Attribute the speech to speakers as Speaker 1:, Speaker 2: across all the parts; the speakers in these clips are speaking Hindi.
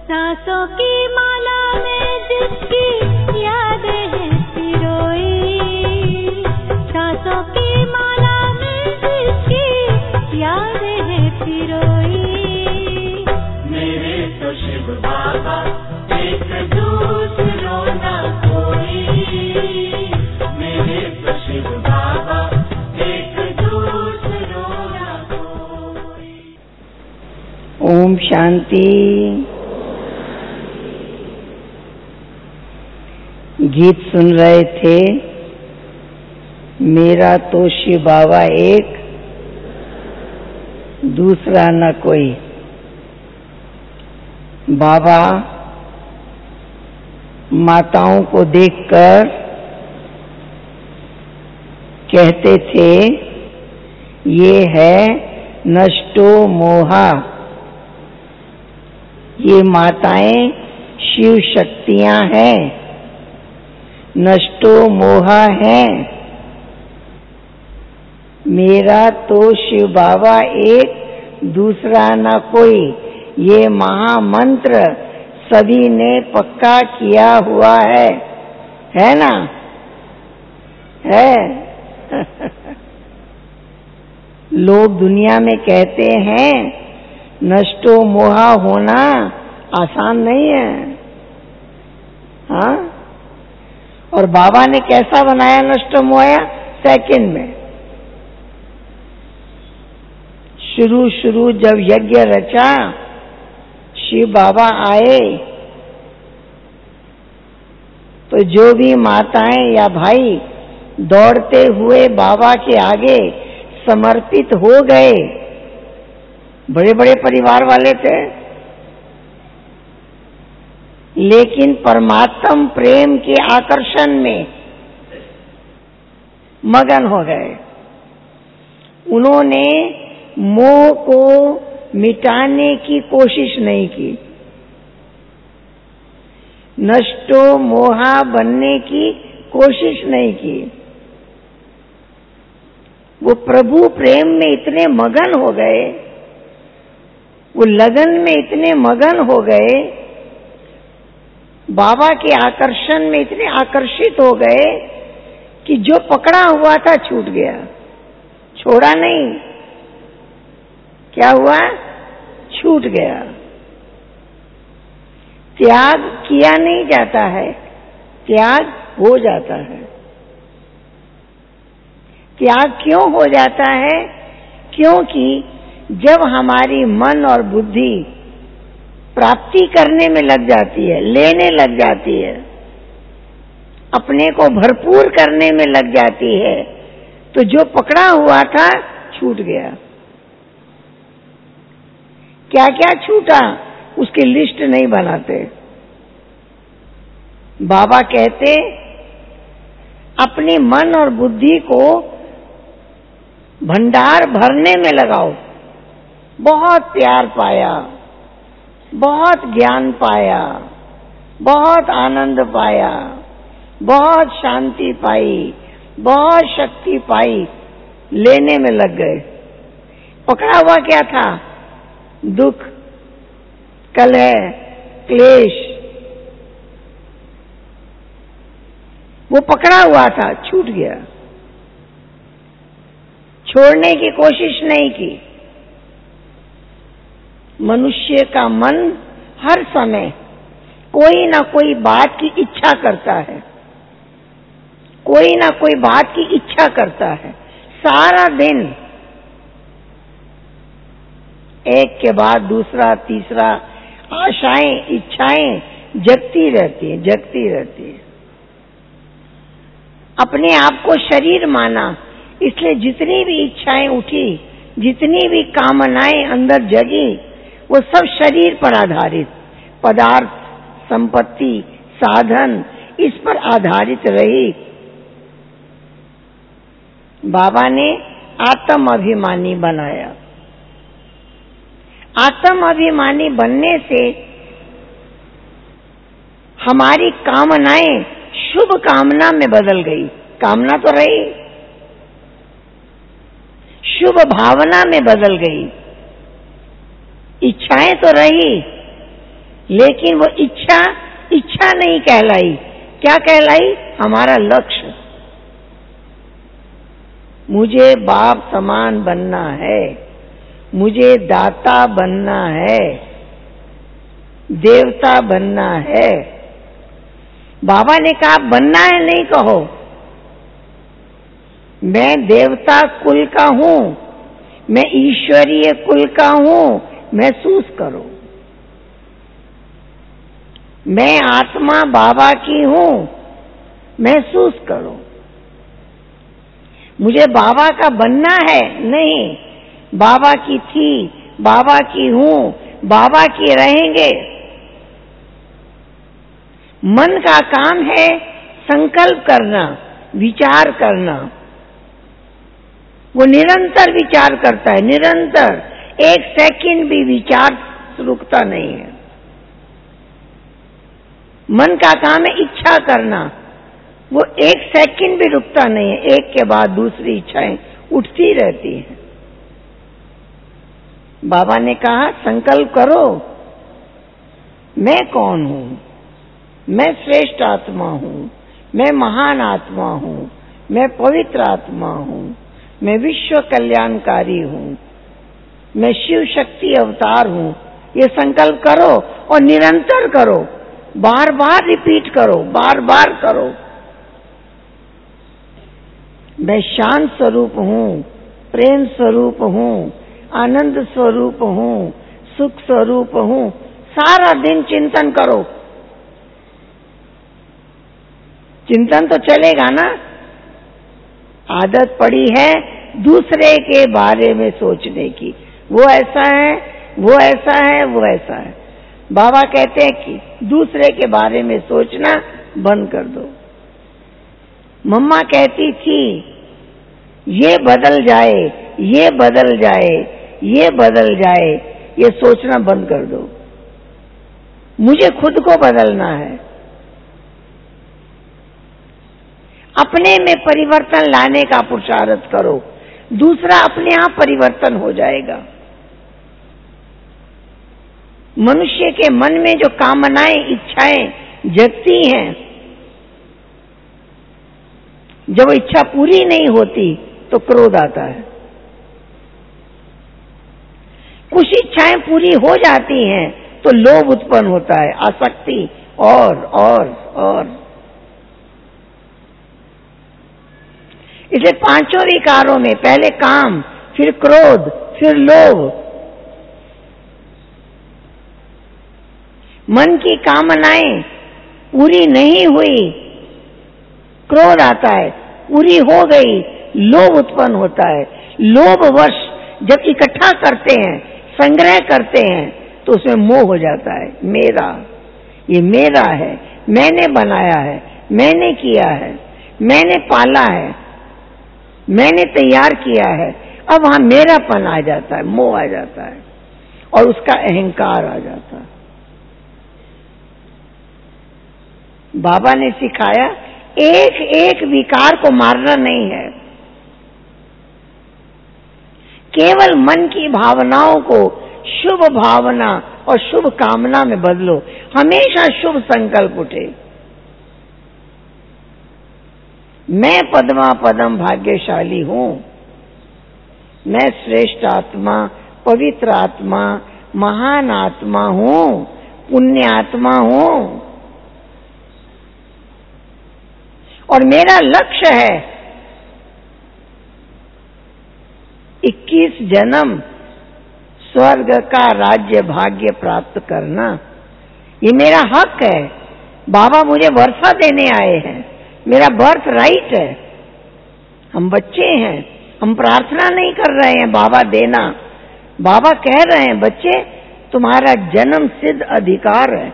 Speaker 1: सांसों की माला में जिसकी याद है पिरोई, सांसों की माला में जिसकी याद है पिरोई।
Speaker 2: मेरे तो शिव बाबा एक दूसरों ना कोई, मेरे तो शिव बाबा एक दूसरों ना कोई।
Speaker 3: ओम शांति। गीत सुन रहे थे, मेरा तो शिव बाबा एक दूसरा न कोई। बाबा माताओं को देखकर कहते थे, ये है नष्टो मोहा। ये माताएं शिव शक्तियां हैं, नष्टो मोहा है। मेरा तो शिव बाबा एक दूसरा न कोई, ये महामंत्र सभी ने पक्का किया हुआ है ना? है लोग दुनिया में कहते हैं नष्टो मोहा होना आसान नहीं है। हाँ, और बाबा ने कैसा बनाया नष्टो मोहा? सेकंड में। शुरू जब यज्ञ रचा, शिव बाबा आए तो जो भी माताएं या भाई दौड़ते हुए बाबा के आगे समर्पित हो गए। बड़े बड़े परिवार वाले थे, लेकिन परमात्म प्रेम के आकर्षण में मगन हो गए। उन्होंने मोह को मिटाने की कोशिश नहीं की, नष्टो मोहा बनने की कोशिश नहीं की। वो प्रभु प्रेम में इतने मगन हो गए, वो लगन में इतने मगन हो गए, बाबा के आकर्षण में इतने आकर्षित हो गए कि जो पकड़ा हुआ था छूट गया, छोड़ा नहीं। क्या हुआ? छूट गया। त्याग किया नहीं जाता है, त्याग हो जाता है। त्याग क्यों हो जाता है? क्योंकि जब हमारी मन और बुद्धि प्राप्ति करने में लग जाती है, लेने लग जाती है, अपने को भरपूर करने में लग जाती है, तो जो पकड़ा हुआ था छूट गया। क्या क्या छूटा उसकी लिस्ट नहीं बनाते। बाबा कहते, अपने मन और बुद्धि को भंडार भरने में लगाओ। बहुत प्यार पाया, बहुत ज्ञान पाया, बहुत आनंद पाया, बहुत शांति पाई, बहुत शक्ति पाई, लेने में लग गए। पकड़ा हुआ क्या था? दुख, कलह, क्लेश। वो पकड़ा हुआ था, छूट गया। छोड़ने की कोशिश नहीं की। मनुष्य का मन हर समय कोई ना कोई बात की इच्छा करता है, कोई ना कोई बात की इच्छा करता है। सारा दिन एक के बाद दूसरा, तीसरा, आशाएं, इच्छाएं जगती रहती है, जगती रहती है। अपने आप को शरीर माना, इसलिए जितनी भी इच्छाएं उठी, जितनी भी कामनाएं अंदर जगी, वो सब शरीर पर आधारित, पदार्थ, संपत्ति, साधन, इस पर आधारित रही। बाबा ने आत्म अभिमानी बनाया। आत्म अभिमानी बनने से हमारी कामनाएं शुभ कामना में बदल गई। कामना तो रही, शुभ भावना में बदल गई। इच्छाएं तो रही, लेकिन वो इच्छा इच्छा नहीं कहलाई। क्या कहलाई? हमारा लक्ष्य। मुझे बाप समान बनना है, मुझे दाता बनना है, देवता बनना है। बाबा ने कहा बनना है नहीं कहो, मैं देवता कुल का हूं, मैं ईश्वरीय कुल का हूं, महसूस करो। मैं आत्मा बाबा की हूं, महसूस करो। मुझे बाबा का बनना है नहीं, बाबा की थी, बाबा की हूं, बाबा की रहेंगे। मन का काम है संकल्प करना, विचार करना। वो निरंतर विचार करता है, निरंतर, एक सेकंड भी विचार रुकता नहीं है। मन का काम है इच्छा करना, वो एक सेकंड भी रुकता नहीं है, एक के बाद दूसरी इच्छाएं उठती रहती हैं। बाबा ने कहा संकल्प करो, मैं कौन हूं? मैं श्रेष्ठ आत्मा हूं, मैं महान आत्मा हूं, मैं पवित्र आत्मा हूं, मैं विश्व कल्याणकारी हूं, मैं शिव शक्ति अवतार हूं। ये संकल्प करो और निरंतर करो, बार बार रिपीट करो, बार बार करो। मैं शांत स्वरूप हूं, प्रेम स्वरूप हूं, आनंद स्वरूप हूं, सुख स्वरूप हूं। सारा दिन चिंतन करो। चिंतन तो चलेगा ना, आदत पड़ी है दूसरे के बारे में सोचने की, वो ऐसा है, वो ऐसा है, वो ऐसा है। बाबा कहते हैं कि दूसरे के बारे में सोचना बंद कर दो। मम्मा कहती थी ये बदल जाए, ये बदल जाए, ये बदल जाए, ये सोचना बंद कर दो। मुझे खुद को बदलना है। अपने में परिवर्तन लाने का पुरुषार्थ करो, दूसरा अपने आप परिवर्तन हो जाएगा। मनुष्य के मन में जो कामनाएं, इच्छाएं जगती हैं, जब इच्छा पूरी नहीं होती तो क्रोध आता है। कुछ इच्छाएं पूरी हो जाती हैं तो लोभ उत्पन्न होता है, आसक्ति और। इसलिए पांचों विकारों में पहले काम, फिर क्रोध, फिर लोभ। मन की कामनाएं पूरी नहीं हुई, क्रोध आता है, पूरी हो गई, लोभ उत्पन्न होता है। लोभवश जब इकट्ठा करते हैं, संग्रह करते हैं, तो उसमें मोह हो जाता है। मेरा, ये मेरा है, मैंने बनाया है, मैंने किया है, मैंने पाला है, मैंने तैयार किया है। अब वहां मेरापन आ जाता है, मोह आ जाता है और उसका अहंकार आ जाता है। बाबा ने सिखाया एक एक विकार को मारना नहीं है, केवल मन की भावनाओं को शुभ भावना और शुभ कामना में बदलो। हमेशा शुभ संकल्प उठे। मैं पद्मा पदम भाग्यशाली हूं, मैं श्रेष्ठ आत्मा, पवित्र आत्मा, महान आत्मा हूं, पुण्य आत्मा हूं और मेरा लक्ष्य है 21 जन्म स्वर्ग का राज्य भाग्य प्राप्त करना। ये मेरा हक है। बाबा मुझे वर्षा देने आए हैं, मेरा बर्थ राइट है। हम बच्चे हैं, हम प्रार्थना नहीं कर रहे हैं बाबा देना। बाबा कह रहे हैं बच्चे तुम्हारा जन्म सिद्ध अधिकार है,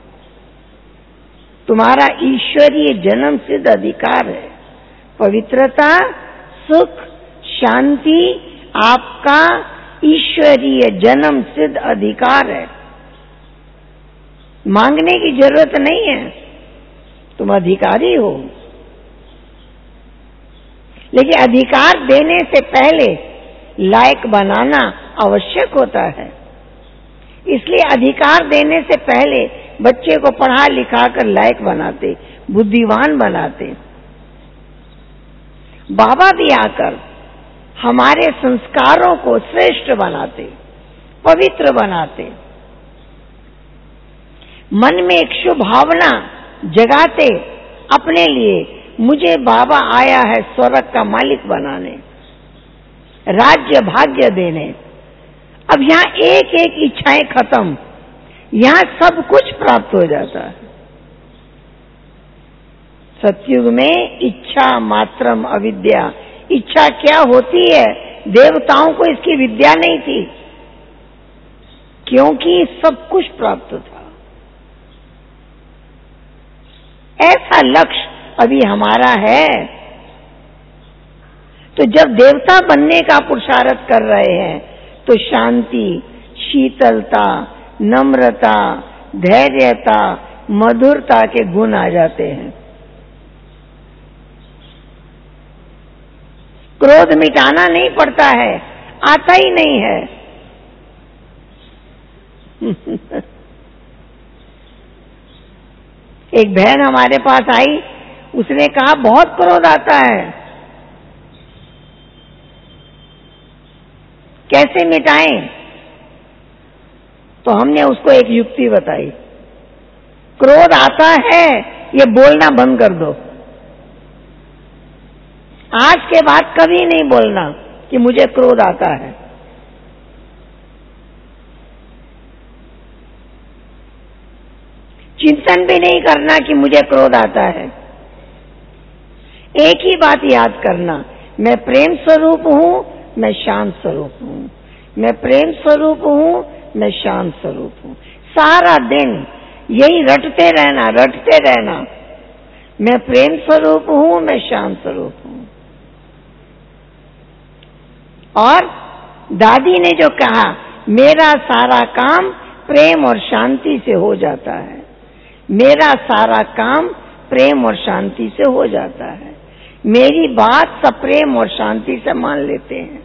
Speaker 3: तुम्हारा ईश्वरीय जन्म सिद्ध अधिकार है। पवित्रता, सुख, शांति आपका ईश्वरीय जन्म सिद्ध अधिकार है। मांगने की जरूरत नहीं है, तुम अधिकारी हो। लेकिन अधिकार देने से पहले लायक बनाना आवश्यक होता है। इसलिए अधिकार देने से पहले बच्चे को पढ़ा लिखा कर लायक बनाते, बुद्धिमान बनाते। बाबा भी आकर हमारे संस्कारों को श्रेष्ठ बनाते, पवित्र बनाते, मन में एक शुभ भावना जगाते अपने लिए। मुझे बाबा आया है स्वर्ग का मालिक बनाने, राज्य भाग्य देने। अब यहाँ एक एक इच्छाएं खत्म, यहाँ सब कुछ प्राप्त हो जाता है। सतयुग में इच्छा मात्रम अविद्या। इच्छा क्या होती है? देवताओं को इसकी विद्या नहीं थी, क्योंकि सब कुछ प्राप्त था। ऐसा लक्ष्य अभी हमारा है। तो जब देवता बनने का पुरुषार्थ कर रहे हैं तो शांति, शीतलता, नम्रता, धैर्यता, मधुरता के गुण आ जाते हैं। क्रोध मिटाना नहीं पड़ता है, आता ही नहीं है। एक बहन हमारे पास आई, उसने कहा बहुत क्रोध आता है, कैसे मिटाएं? तो हमने उसको एक युक्ति बताई। क्रोध आता है, ये बोलना बंद कर दो। आज के बाद कभी नहीं बोलना कि मुझे क्रोध आता है। चिंतन भी नहीं करना कि मुझे क्रोध आता है। एक ही बात याद करना, मैं प्रेम स्वरूप हूं, मैं शांत स्वरूप हूं। मैं प्रेम स्वरूप हूं, मैं शांत स्वरूप हूं। सारा दिन यही रटते रहना। मैं प्रेम स्वरूप हूं, मैं शांत स्वरूप हूं। और दादी ने जो कहा, मेरा सारा काम प्रेम और शांति से हो जाता है। मेरा सारा काम प्रेम और शांति से हो जाता है। मेरी बात सब प्रेम और शांति से मान लेते हैं।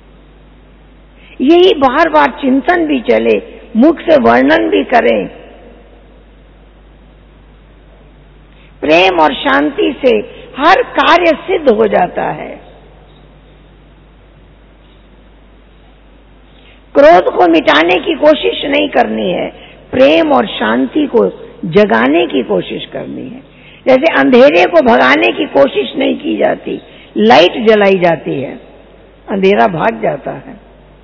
Speaker 3: यही बार बार चिंतन भी चले, मुख से वर्णन भी करें। प्रेम और शांति से हर कार्य सिद्ध हो जाता है। क्रोध को मिटाने की कोशिश नहीं करनी है, प्रेम और शांति को जगाने की कोशिश करनी है। जैसे अंधेरे को भगाने की कोशिश नहीं की जाती, लाइट जलाई जाती है, अंधेरा भाग जाता है।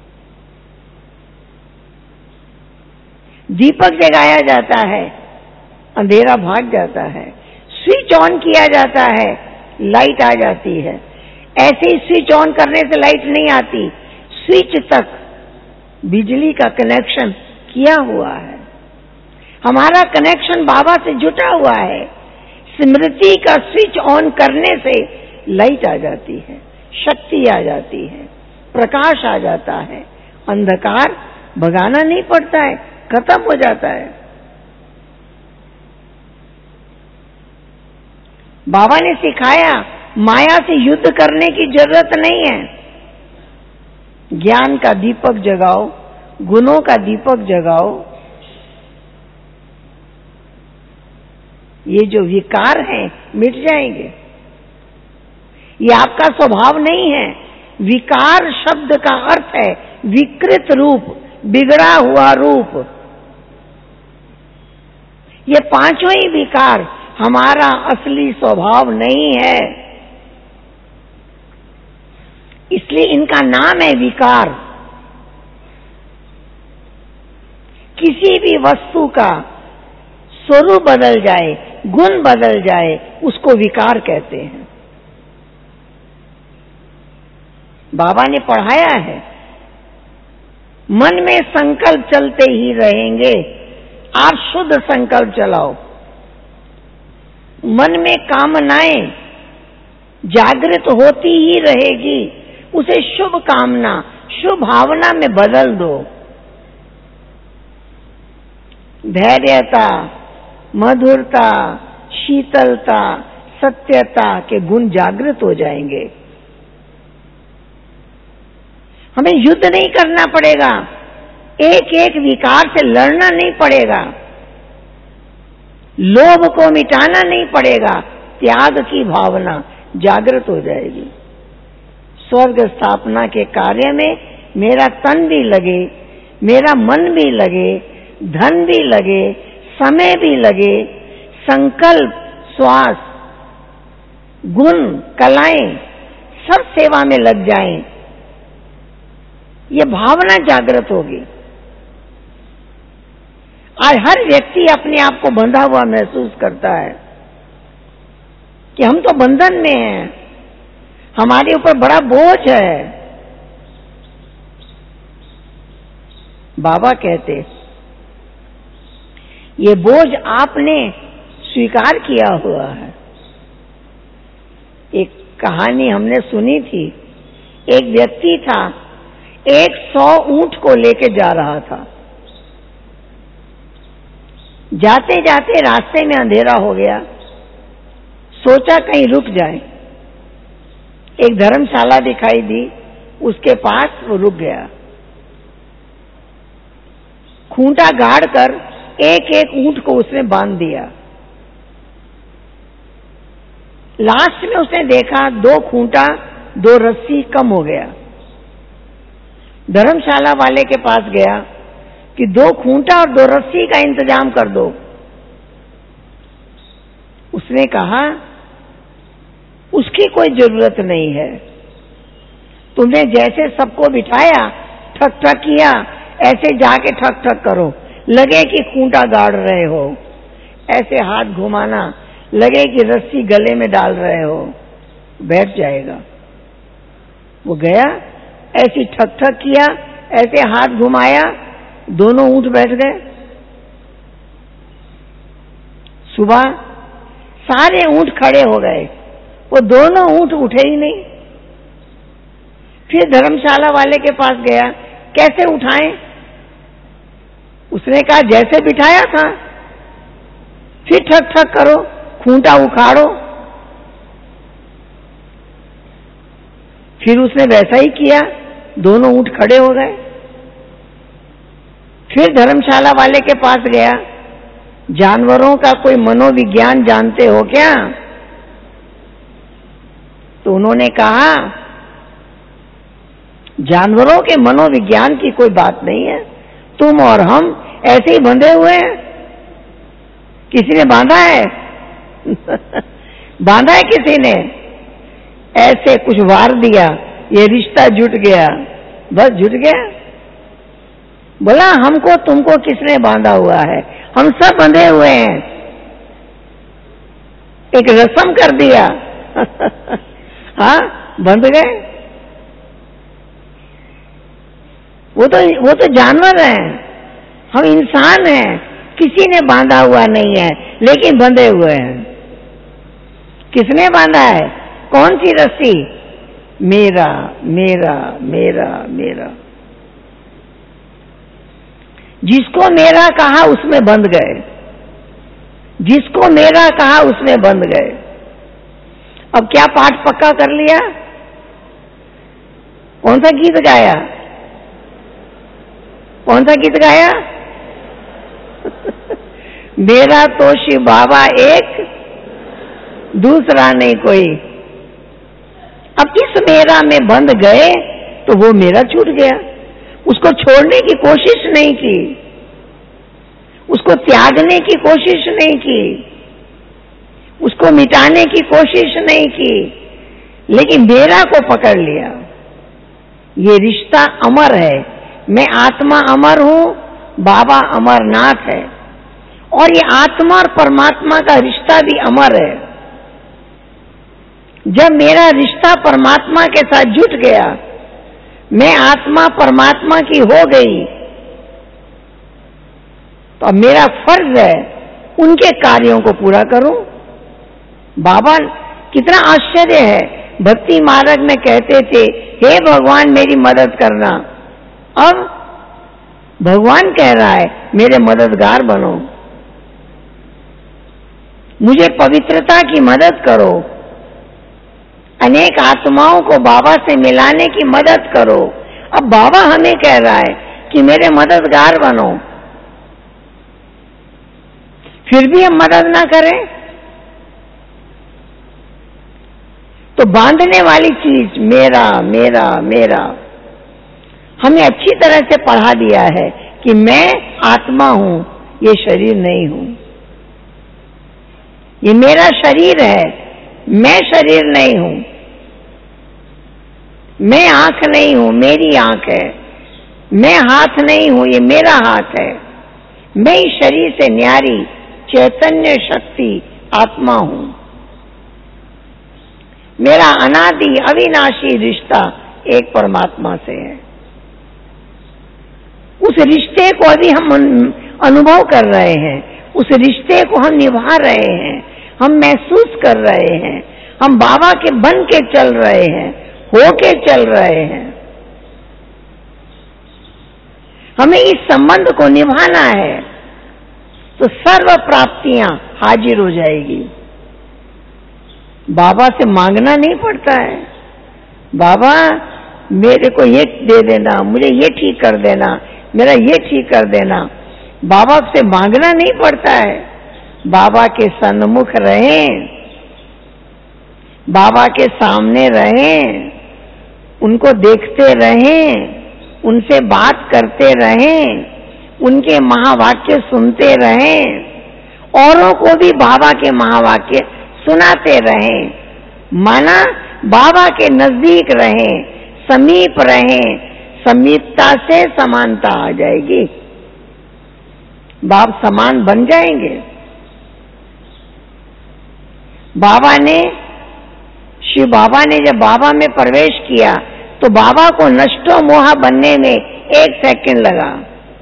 Speaker 3: दीपक जगाया जाता है, अंधेरा भाग जाता है। स्विच ऑन किया जाता है, लाइट आ जाती है। ऐसे ही स्विच ऑन करने से लाइट नहीं आती, स्विच तक बिजली का कनेक्शन किया हुआ है। हमारा कनेक्शन बाबा से जुटा हुआ है। स्मृति का स्विच ऑन करने से लाइट आ जाती है, शक्ति आ जाती है, प्रकाश आ जाता है। अंधकार भगाना नहीं पड़ता है, खत्म हो जाता है। बाबा ने सिखाया, माया से युद्ध करने की जरूरत नहीं है। ज्ञान का दीपक जगाओ, गुणों का दीपक जगाओ। ये जो विकार हैं मिट जाएंगे। ये आपका स्वभाव नहीं है। विकार शब्द का अर्थ है विकृत रूप, बिगड़ा हुआ रूप। ये पांचों ही विकार हमारा असली स्वभाव नहीं है, इसलिए इनका नाम है विकार। किसी भी वस्तु का स्वरूप बदल जाए, गुण बदल जाए, उसको विकार कहते हैं। बाबा ने पढ़ाया है, मन में संकल्प चलते ही रहेंगे। आप शुद्ध संकल्प चलाओ। मन में कामनाएं जागृत होती ही रहेगी, उसे शुभ कामना, शुभ भावना में बदल दो। धैर्यता, मधुरता, शीतलता, सत्यता के गुण जागृत हो जाएंगे। हमें युद्ध नहीं करना पड़ेगा, एक एक विकार से लड़ना नहीं पड़ेगा, लोभ को मिटाना नहीं पड़ेगा, त्याग की भावना जागृत हो जाएगी। स्वर्ग स्थापना के कार्य में मेरा तन भी लगे, मेरा मन भी लगे, धन भी लगे, समय भी लगे, संकल्प, श्वास, गुण, कलाएं सब सेवा में लग जाएं, ये भावना जागृत होगी। आज हर व्यक्ति अपने आप को बंधा हुआ महसूस करता है कि हम तो बंधन में हैं, हमारे ऊपर बड़ा बोझ है। बाबा कहते ये बोझ आपने स्वीकार किया हुआ है। एक कहानी हमने सुनी थी, एक व्यक्ति था, 100 ऊंट को लेके जा रहा था। जाते जाते रास्ते में अंधेरा हो गया, सोचा कहीं रुक जाए। एक धर्मशाला दिखाई दी, उसके पास वो रुक गया। खूंटा गाड़ कर एक एक ऊंट को उसने बांध दिया। लास्ट में उसने देखा 2 खूंटा 2 रस्सी कम हो गया। धर्मशाला वाले के पास गया कि 2 खूंटा और 2 रस्सी का इंतजाम कर दो। उसने कहा उसकी कोई जरूरत नहीं है, तुमने जैसे सबको बिठाया ठक ठक किया, ऐसे जाके ठक ठक करो, लगे कि खूंटा गाड़ रहे हो, ऐसे हाथ घुमाना, लगे कि रस्सी गले में डाल रहे हो, बैठ जाएगा। वो गया, ऐसी ठक ठक किया, ऐसे हाथ घुमाया, दोनों ऊंट बैठ गए। सुबह सारे ऊंट खड़े हो गए, वो दोनों ऊंट उठे ही नहीं। फिर धर्मशाला वाले के पास गया, कैसे उठाएं? उसने कहा जैसे बिठाया था, फिर ठक ठक करो, खूंटा उखाड़ो। फिर उसने वैसा ही किया, दोनों ऊंट खड़े हो गए। फिर धर्मशाला वाले के पास गया, जानवरों का कोई मनोविज्ञान जानते हो क्या? तो उन्होंने कहा जानवरों के मनोविज्ञान की कोई बात नहीं है, तुम और हम ऐसे ही बंधे हुए हैं। किसी ने बांधा है? बांधा है किसी ने? ऐसे कुछ वार दिया, ये रिश्ता जुट गया, बस जुट गया। बोला हमको तुमको किसने बांधा हुआ है, हम सब बंधे हुए हैं। एक रस्म कर दिया हाँ, बंध गए। वो तो जानवर हैं, हम इंसान हैं, किसी ने बांधा हुआ नहीं है, लेकिन बंधे हुए हैं। किसने बांधा है? कौन सी रस्सी? मेरा मेरा मेरा मेरा। जिसको मेरा कहा उसमें बंध गए, जिसको मेरा कहा उसमें बंध गए। अब क्या पाठ पक्का कर लिया? कौन सा गीत गाया? कौन सा गीत गाया? मेरा तो शिव बाबा एक, दूसरा नहीं कोई। अब इस मेरा में बंध गए तो वो मेरा छूट गया। उसको छोड़ने की कोशिश नहीं की, उसको त्यागने की कोशिश नहीं की, उसको मिटाने की कोशिश नहीं की, लेकिन मेरा को पकड़ लिया। ये रिश्ता अमर है, मैं आत्मा अमर हूं, बाबा अमरनाथ है, और ये आत्मा और परमात्मा का रिश्ता भी अमर है। जब मेरा रिश्ता परमात्मा के साथ जुट गया, मैं आत्मा परमात्मा की हो गई, तो अब मेरा फर्ज है उनके कार्यों को पूरा करूं। बाबा कितना आश्चर्य है, भक्ति मार्ग में कहते थे हे भगवान मेरी मदद करना, अब भगवान कह रहा है मेरे मददगार बनो, मुझे पवित्रता की मदद करो, अनेक आत्माओं को बाबा से मिलाने की मदद करो। अब बाबा हमें कह रहा है कि मेरे मददगार बनो, फिर भी हम मदद ना करें तो बांधने वाली चीज मेरा मेरा मेरा, हमें अच्छी तरह से पढ़ा दिया है कि मैं आत्मा हूं, ये शरीर नहीं हूं, ये मेरा शरीर है, मैं शरीर नहीं हूं, मैं आंख नहीं हूं, मेरी आंख है, मैं हाथ नहीं हूं, ये मेरा हाथ है, मैं इस शरीर से न्यारी चैतन्य शक्ति आत्मा हूं, मेरा अनादि अविनाशी रिश्ता एक परमात्मा से है। उस रिश्ते को अभी हम अनुभव कर रहे हैं, उस रिश्ते को हम निभा रहे हैं, हम महसूस कर रहे हैं, हम बाबा के बन के चल रहे हैं, हो के चल रहे हैं। हमें इस संबंध को निभाना है तो सर्व प्राप्तियां हाजिर हो जाएगी। बाबा से मांगना नहीं पड़ता है, बाबा मेरे को ये दे देना, मुझे ये ठीक कर देना, मेरा ये ठीक कर देना, बाबा से मांगना नहीं पड़ता है। बाबा के सन्मुख रहें, बाबा के सामने रहें, उनको देखते रहें, उनसे बात करते रहें, उनके महावाक्य सुनते रहें, औरों को भी बाबा के महावाक्य सुनाते रहें, माना बाबा के नजदीक रहें, समीप रहें, समीपता से समानता आ जाएगी, बाप समान बन जाएंगे। बाबा ने, शिव बाबा ने जब बाबा में प्रवेश किया तो बाबा को नष्टो मोहा बनने में 1 सेकंड लगा,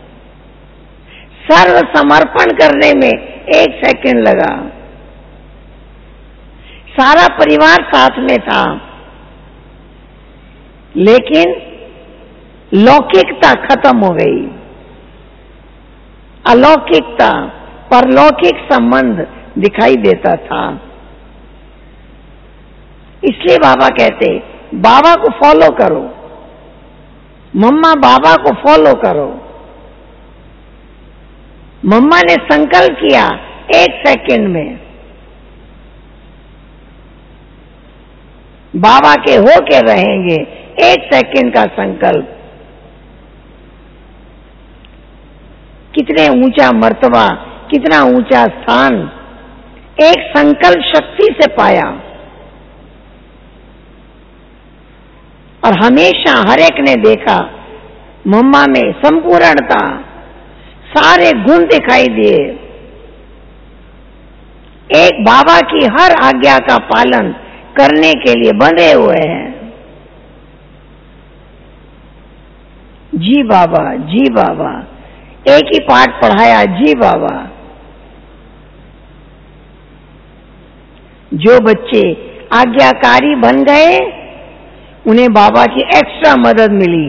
Speaker 3: सर्व समर्पण करने में 1 सेकंड लगा, सारा परिवार साथ में था, लेकिन लौकिकता खत्म हो गई, अलौकिकता परलौकिक संबंध दिखाई देता था। इसलिए बाबा कहते बाबा को फॉलो करो, मम्मा बाबा को फॉलो करो। मम्मा ने संकल्प किया 1 सेकंड में, बाबा के हो के रहेंगे, 1 सेकंड का संकल्प, कितने ऊंचा मर्तबा, कितना ऊंचा स्थान एक संकल्प शक्ति से पाया। और हमेशा हर एक ने देखा मम्मा में संपूर्णता, सारे गुण दिखाई दिए, एक बाबा की हर आज्ञा का पालन करने के लिए बंधे हुए हैं। जी बाबा, जी बाबा, एक ही पाठ पढ़ाया, जी बाबा। जो बच्चे आज्ञाकारी बन गए उन्हें बाबा की एक्स्ट्रा मदद मिली,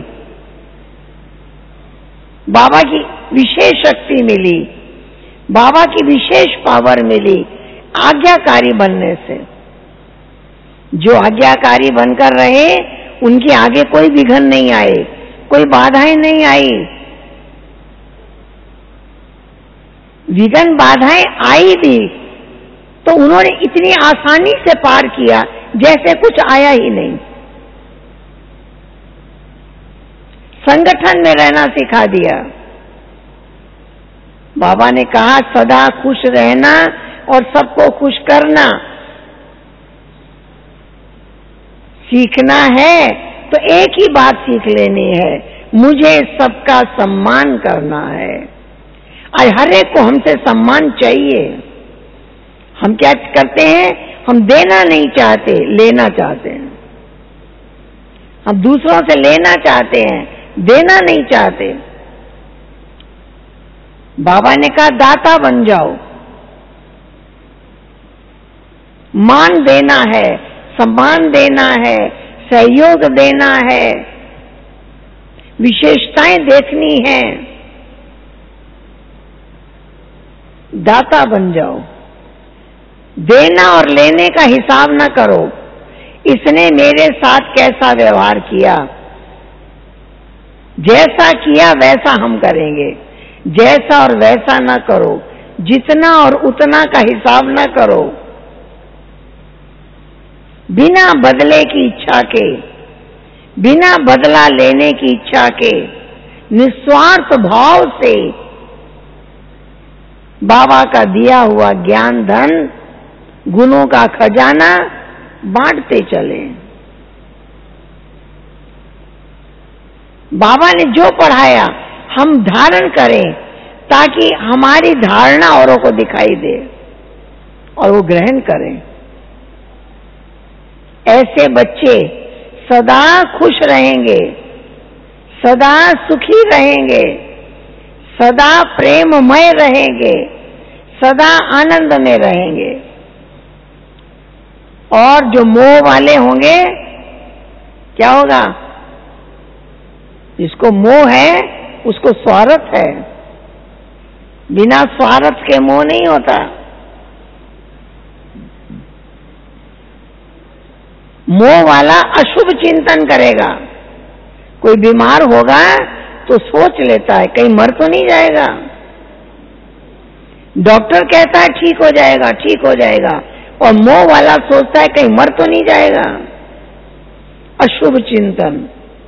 Speaker 3: बाबा की विशेष शक्ति मिली, बाबा की विशेष पावर मिली आज्ञाकारी बनने से। जो आज्ञाकारी बनकर रहे उनके आगे कोई विघ्न नहीं आए, कोई बाधाएं नहीं आई। विघ्न बाधाएं आई भी तो उन्होंने इतनी आसानी से पार किया जैसे कुछ आया ही नहीं। संगठन में रहना सिखा दिया। बाबा ने कहा सदा खुश रहना और सबको खुश करना सीखना है तो एक ही बात सीख लेनी है, मुझे सबका सम्मान करना है। आज हर एक को हमसे सम्मान चाहिए। हम क्या करते हैं, हम देना नहीं चाहते, लेना चाहते हैं। हम दूसरों से लेना चाहते हैं, देना नहीं चाहते। बाबा ने कहा दाता बन जाओ, मान देना है, सम्मान देना है, सहयोग देना है, विशेषताएं देखनी है, दाता बन जाओ। देना और लेने का हिसाब ना करो, इसने मेरे साथ कैसा व्यवहार किया, जैसा किया वैसा हम करेंगे, जैसा और वैसा ना करो, जितना और उतना का हिसाब ना करो, बिना बदले की इच्छा के, बिना बदला लेने की इच्छा के, निस्वार्थ भाव से बाबा का दिया हुआ ज्ञान धन, गुणों का खजाना बांटते चले। बाबा ने जो पढ़ाया हम धारण करें ताकि हमारी धारणा औरों को दिखाई दे और वो ग्रहण करें। ऐसे बच्चे सदा खुश रहेंगे, सदा सुखी रहेंगे, सदा प्रेममय रहेंगे, सदा आनंद में रहेंगे। और जो मोह वाले होंगे, क्या होगा? जिसको मोह है उसको स्वार्थ है, बिना स्वार्थ के मोह नहीं होता। मोह वाला अशुभ चिंतन करेगा। कोई बीमार होगा तो सोच लेता है कहीं मर तो नहीं जाएगा। डॉक्टर कहता है ठीक हो जाएगा, ठीक हो जाएगा, और मोह वाला सोचता है कहीं मर तो नहीं जाएगा। अशुभ चिंतन,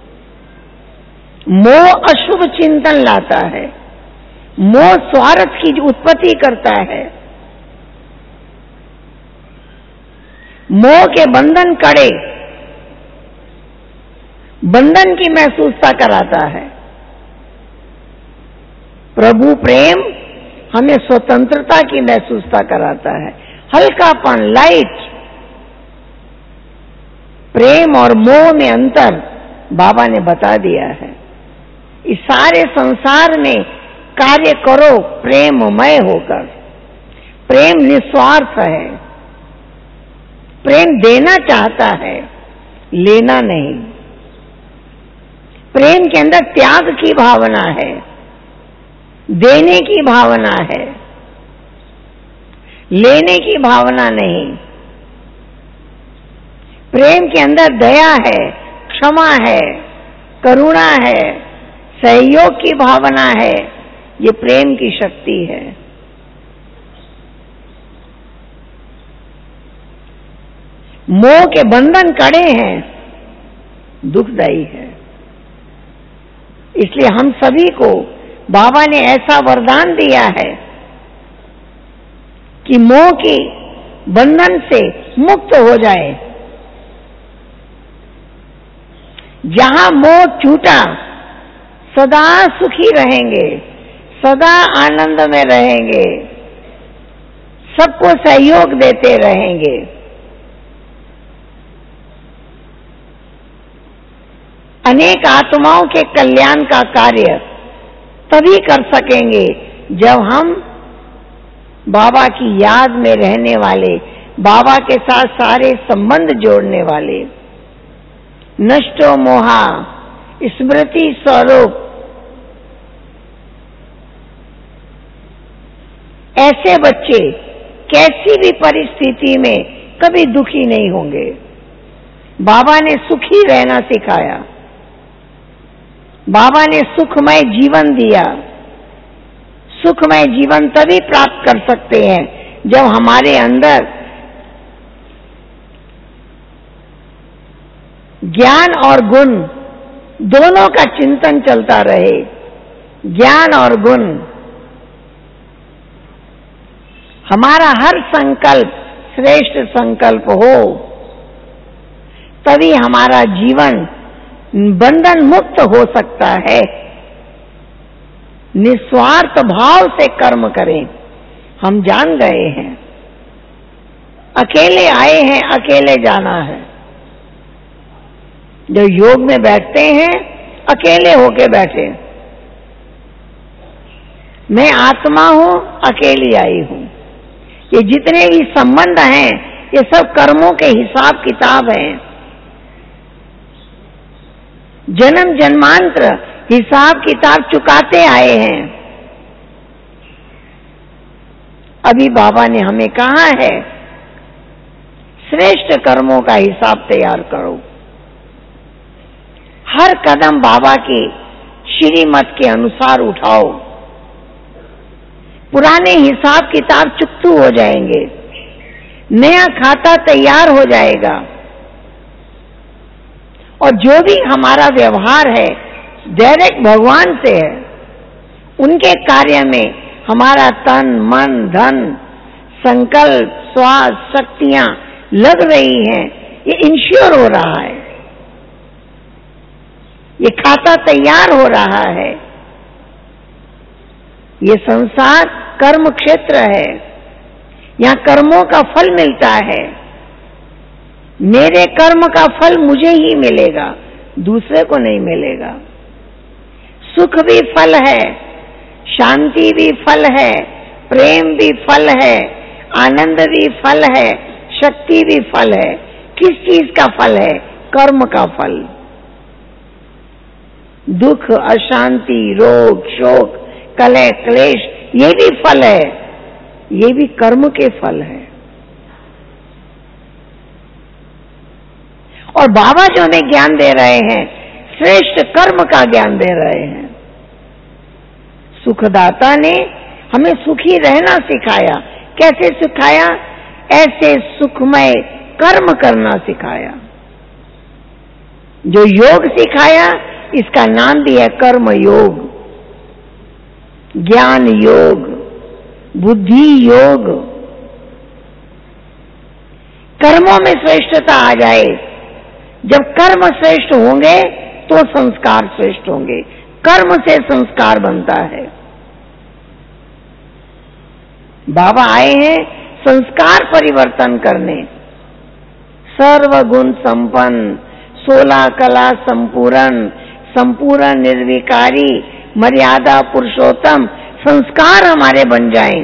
Speaker 3: मोह अशुभ चिंतन लाता है। मोह स्वार्थ की उत्पत्ति करता है। मोह के बंधन कड़े, बंधन की महसूसता कराता है। प्रभु प्रेम हमें स्वतंत्रता की महसूसता कराता है, हल्कापन, लाइट। प्रेम और मोह में अंतर बाबा ने बता दिया है। इस सारे संसार में कार्य करो प्रेममय होकर। प्रेम निस्वार्थ है, प्रेम देना चाहता है, लेना नहीं। प्रेम के अंदर त्याग की भावना है, देने की भावना है, लेने की भावना नहीं। प्रेम के अंदर दया है, क्षमा है, करुणा है, सहयोग की भावना है। ये प्रेम की शक्ति है। मोह के बंधन कड़े हैं, दुखदायी है। इसलिए हम सभी को बाबा ने ऐसा वरदान दिया है कि मोह के बंधन से मुक्त हो जाए। जहां मोह छूटा सदा सुखी रहेंगे, सदा आनंद में रहेंगे, सबको सहयोग देते रहेंगे। अनेक आत्माओं के कल्याण का कार्य तभी कर सकेंगे जब हम बाबा की याद में रहने वाले, बाबा के साथ सारे संबंध जोड़ने वाले, नष्टो मोहा स्मृति स्वरूप ऐसे बच्चे कैसी भी परिस्थिति में कभी दुखी नहीं होंगे। बाबा ने सुखी रहना सिखाया, बाबा ने सुखमय जीवन दिया। सुखमय जीवन तभी प्राप्त कर सकते हैं जब हमारे अंदर ज्ञान और गुण दोनों का चिंतन चलता रहे। ज्ञान और गुण, हमारा हर संकल्प श्रेष्ठ संकल्प हो, तभी हमारा जीवन बंधन मुक्त हो सकता है। निस्वार्थ भाव से कर्म करें। हम जान गए हैं, अकेले आए हैं, अकेले जाना है। जो योग में बैठते हैं अकेले होके बैठे। मैं आत्मा हूं, अकेली आई हूं। ये जितने भी संबंध हैं ये सब कर्मों के हिसाब किताब हैं। जन्म जन्मांतर हिसाब किताब चुकाते आए हैं। अभी बाबा ने हमें कहा है श्रेष्ठ कर्मों का हिसाब तैयार करो। हर कदम बाबा की श्रीमत के अनुसार उठाओ। पुराने हिसाब किताब चुकतू हो जाएंगे, नया खाता तैयार हो जाएगा। और जो भी हमारा व्यवहार है डायरेक्ट भगवान से है, उनके कार्य में हमारा तन मन धन संकल्प श्वास शक्तियां लग रही हैं, ये इंश्योर हो रहा है, ये खाता तैयार हो रहा है। ये संसार कर्म क्षेत्र है, यहाँ कर्मों का फल मिलता है। मेरे कर्म का फल मुझे ही मिलेगा, दूसरे को नहीं मिलेगा। सुख भी फल है, शांति भी फल है, प्रेम भी फल है, आनंद भी फल है, शक्ति भी फल है। किस चीज का फल है? कर्म का फल। दुख अशांति रोग शोक कलह क्लेश ये भी फल है, ये भी कर्म के फल है। और बाबा जो हमें ज्ञान दे रहे हैं श्रेष्ठ कर्म का ज्ञान दे रहे हैं। सुखदाता ने हमें सुखी रहना सिखाया। कैसे सिखाया? ऐसे सुखमय कर्म करना सिखाया। जो योग सिखाया इसका नाम भी है कर्म योग, ज्ञान योग, बुद्धि योग। कर्मों में श्रेष्ठता आ जाए। जब कर्म श्रेष्ठ होंगे तो संस्कार श्रेष्ठ होंगे। कर्म से संस्कार बनता है। बाबा आए हैं संस्कार परिवर्तन करने। सर्वगुण संपन्न 16 कला संपूर्ण संपूर्ण निर्विकारी मर्यादा पुरुषोत्तम संस्कार हमारे बन जाएं।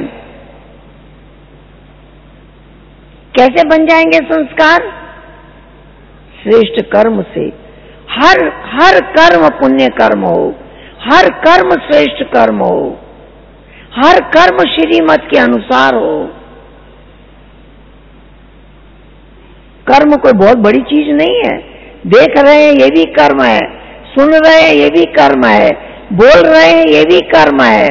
Speaker 3: कैसे बन जाएंगे संस्कार? श्रेष्ठ कर्म से। हर कर्म पुण्य कर्म हो, हर कर्म श्रेष्ठ कर्म हो, हर कर्म श्रीमत के अनुसार हो। कर्म कोई बहुत बड़ी चीज नहीं है। देख रहे हैं ये भी कर्म है, सुन रहे हैं ये भी कर्म है, बोल रहे हैं ये भी कर्म है।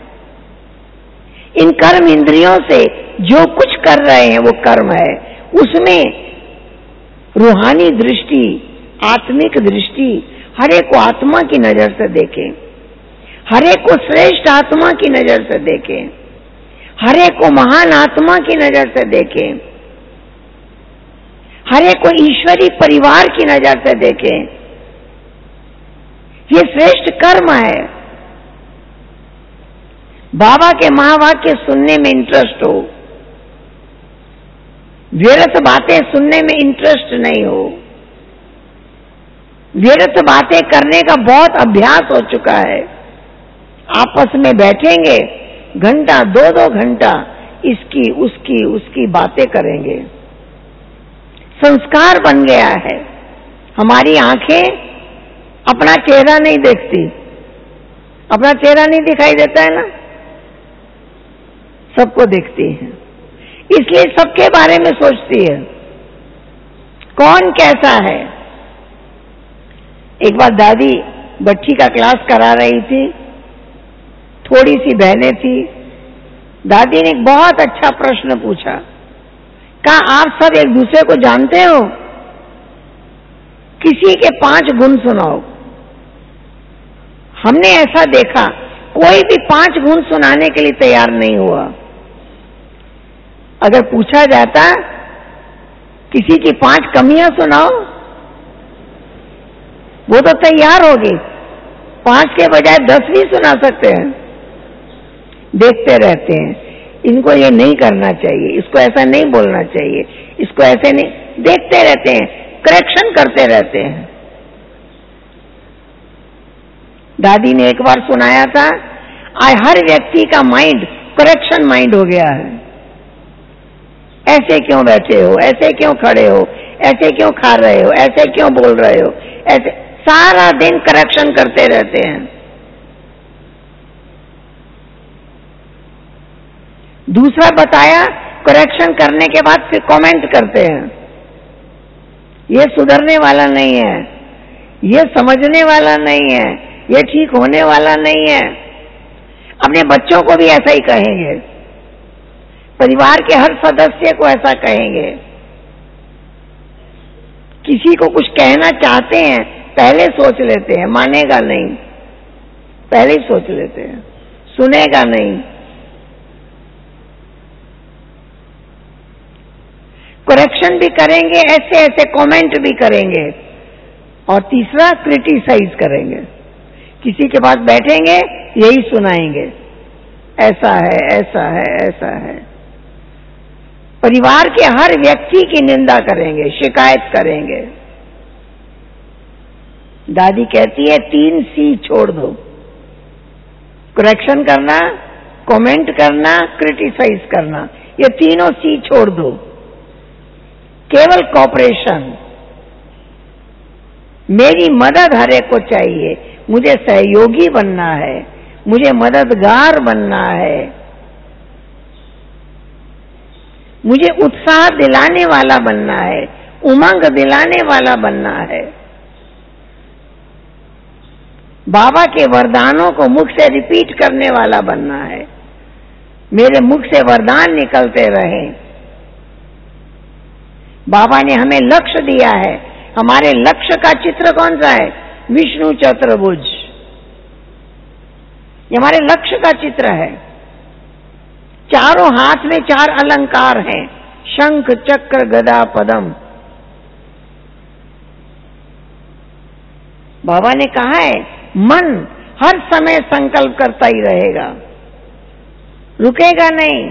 Speaker 3: इन कर्म इंद्रियों से जो कुछ कर रहे हैं वो कर्म है। उसमें रूहानी दृष्टि आत्मिक दृष्टि हर एक को आत्मा की नजर से देखें, हर एक को श्रेष्ठ आत्मा की नजर से देखें, हर एक को महान आत्मा की नजर से देखें, हर एक को ईश्वरी परिवार की नजर से देखें। ये श्रेष्ठ कर्म है। बाबा के महावाक्य सुनने में इंटरेस्ट हो, व्यर्थ बातें सुनने में इंटरेस्ट नहीं हो। व्यर्थ बातें करने का बहुत अभ्यास हो चुका है। आपस में बैठेंगे घंटा 2-2 घंटा इसकी उसकी बातें करेंगे। संस्कार बन गया है। हमारी आंखें अपना चेहरा नहीं देखती। अपना चेहरा नहीं दिखाई देता है ना, सबको देखती है, इसलिए सबके बारे में सोचती है कौन कैसा है। एक बार दादी बच्ची का क्लास करा रही थी, थोड़ी सी बहनें थी। दादी ने एक बहुत अच्छा प्रश्न पूछा, कहा आप सब एक दूसरे को जानते हो? किसी के 5 गुण सुनाओ। हमने ऐसा देखा कोई भी 5 गुण सुनाने के लिए तैयार नहीं हुआ। अगर पूछा जाता किसी की 5 कमियां सुनाओ, वो तो तैयार होगी। 5 के बजाय 10 भी सुना सकते हैं। देखते रहते हैं, इनको ये नहीं करना चाहिए, इसको ऐसा नहीं बोलना चाहिए, इसको ऐसे नहीं, देखते रहते हैं, करेक्शन करते रहते हैं। दादी ने एक बार सुनाया था, आज हर व्यक्ति का माइंड करेक्शन माइंड हो गया है। ऐसे क्यों बैठे हो, ऐसे क्यों खड़े हो, ऐसे क्यों खा रहे हो, ऐसे क्यों बोल रहे हो, ऐसे सारा दिन करेक्शन करते रहते हैं। दूसरा बताया, करेक्शन करने के बाद फिर कमेंट करते हैं। ये सुधरने वाला नहीं है, ये समझने वाला नहीं है, ये ठीक होने वाला नहीं है। अपने बच्चों को भी ऐसा ही कहेंगे, परिवार के हर सदस्य को ऐसा कहेंगे। किसी को कुछ कहना चाहते हैं, पहले सोच लेते हैं, मानेगा नहीं, पहले ही सोच लेते हैं, सुनेगा नहीं। करेक्शन भी करेंगे, ऐसे ऐसे कमेंट भी करेंगे। और तीसरा, क्रिटिसाइज करेंगे। किसी के पास बैठेंगे, यही सुनाएंगे, ऐसा है, ऐसा है, ऐसा है। परिवार के हर व्यक्ति की निंदा करेंगे, शिकायत करेंगे। दादी कहती है 3 सी छोड़ दो, करेक्शन करना, कमेंट करना, क्रिटिसाइज करना, ये तीनों सी छोड़ दो। केवल कॉपरेशन। मेरी मदद हर एक को चाहिए, मुझे सहयोगी बनना है, मुझे मददगार बनना है, मुझे उत्साह दिलाने वाला बनना है, उमंग दिलाने वाला बनना है। बाबा के वरदानों को मुख से रिपीट करने वाला बनना है। मेरे मुख से वरदान निकलते रहे। बाबा ने हमें लक्ष्य दिया है। हमारे लक्ष्य का चित्र कौन सा है? विष्णु चतुर्भुज। ये हमारे लक्ष्य का चित्र है। चारों हाथ में 4 अलंकार हैं, शंख, चक्र, गदा, पद्म। बाबा ने कहा है मन हर समय संकल्प करता ही रहेगा, रुकेगा नहीं।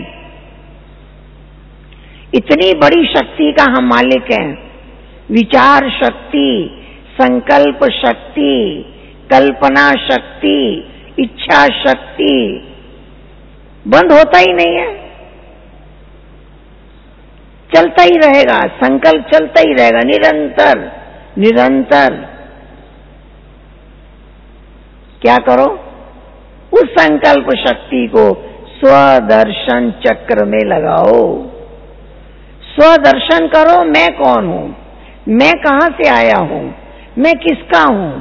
Speaker 3: इतनी बड़ी शक्ति का हम मालिक हैं। विचार शक्ति, संकल्प शक्ति, कल्पना शक्ति, इच्छा शक्ति बंद होता ही नहीं है, चलता ही रहेगा। संकल्प चलता ही रहेगा, निरंतर निरंतर। क्या करो? उस संकल्प शक्ति को स्वदर्शन चक्र में लगाओ। स्वदर्शन करो, मैं कौन हूं, मैं कहां से आया हूं, मैं किसका हूं।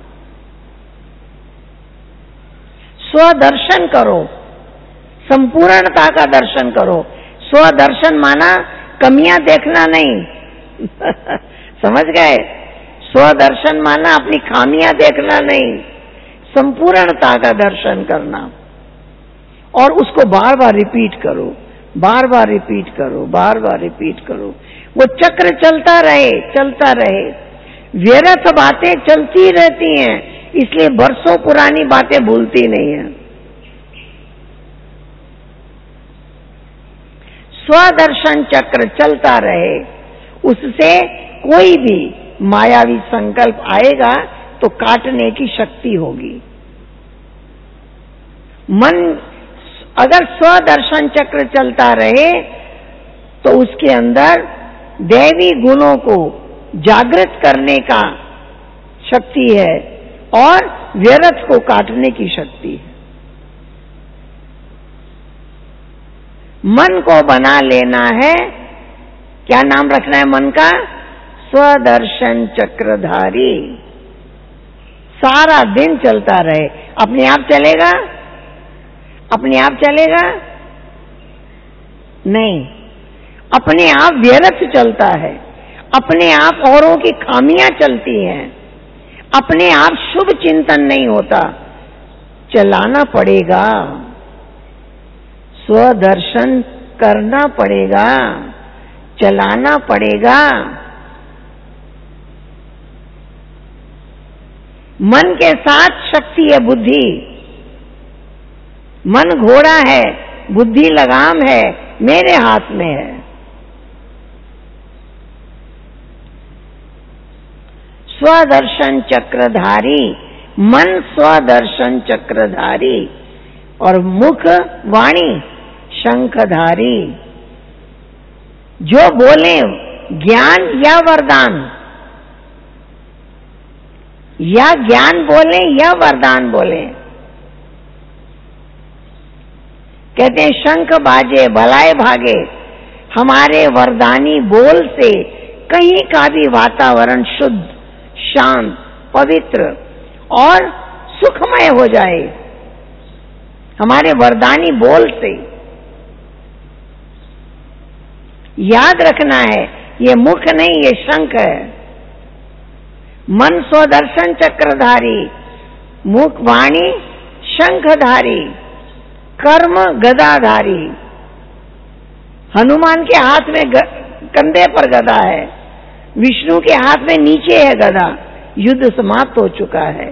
Speaker 3: स्वदर्शन करो, संपूर्णता का दर्शन करो। स्वदर्शन माना कमियां देखना नहीं समझ गए? स्वदर्शन माना अपनी खामियां देखना नहीं, संपूर्णता का दर्शन करना। और उसको बार बार रिपीट करो, बार बार रिपीट करो, बार बार रिपीट करो। वो चक्र चलता रहे, चलता रहे। व्यर्थ बातें चलती रहती हैं, इसलिए बरसों पुरानी बातें भूलती नहीं है। स्वदर्शन चक्र चलता रहे, उससे कोई भी मायावी संकल्प आएगा तो काटने की शक्ति होगी। मन अगर स्वदर्शन चक्र चलता रहे तो उसके अंदर दैवी गुणों को जागृत करने का शक्ति है और व्यर्थ को काटने की शक्ति है। मन को बना लेना है। क्या नाम रखना है मन का? स्वदर्शन चक्रधारी। सारा दिन चलता रहे। अपने आप चलेगा? अपने आप चलेगा? नहीं, अपने आप व्यर्थ चलता है। अपने आप औरों की खामियां चलती हैं। अपने आप शुभ चिंतन नहीं होता। चलाना पड़ेगा, स्वदर्शन करना पड़ेगा, चलाना पड़ेगा। मन के साथ शक्ति है बुद्धि। मन घोड़ा है, बुद्धि लगाम है, मेरे हाथ में है। स्वदर्शन चक्रधारी, मन स्वदर्शन चक्रधारी और मुख वाणी शंखधारी। जो बोले ज्ञान या वरदान, या ज्ञान बोले या वरदान बोले। कहते हैं शंख बाजे भलाए भागे। हमारे वरदानी बोल से कहीं का भी वातावरण शुद्ध, शांत, पवित्र और सुखमय हो जाए हमारे वरदानी बोल से। याद रखना है, ये मुख नहीं, ये शंख है। मन स्वदर्शन चक्रधारी, मुख वाणी शंखधारी, कर्म गदाधारी। हनुमान के हाथ में कंधे पर गदा है, विष्णु के हाथ में नीचे है गदा। युद्ध समाप्त हो चुका है।